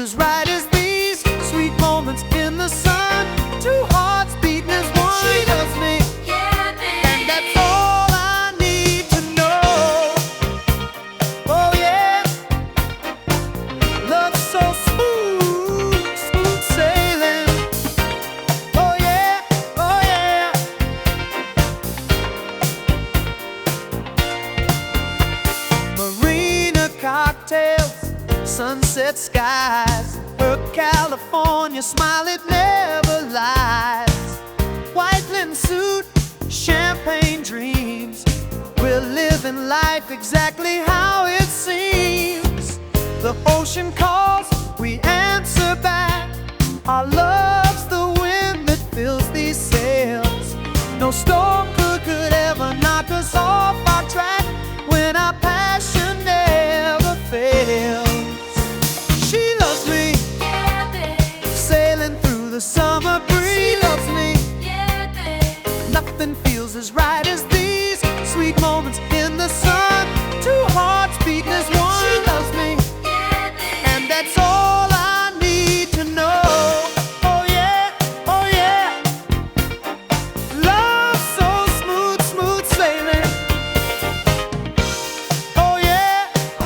as right as these sweet moments in the sun. Two hearts beating as one. She loves me, Yeah, baby. and that's all I need to know. Oh yeah, love so smooth, smooth sailing. Oh yeah, oh yeah. Marina cocktails, sunset skies, her California smile, it never lies. White linen suit, champagne dreams, we're living life exactly how it seems. The ocean calls, we answer back. Our love's the wind that fills these sails. No storm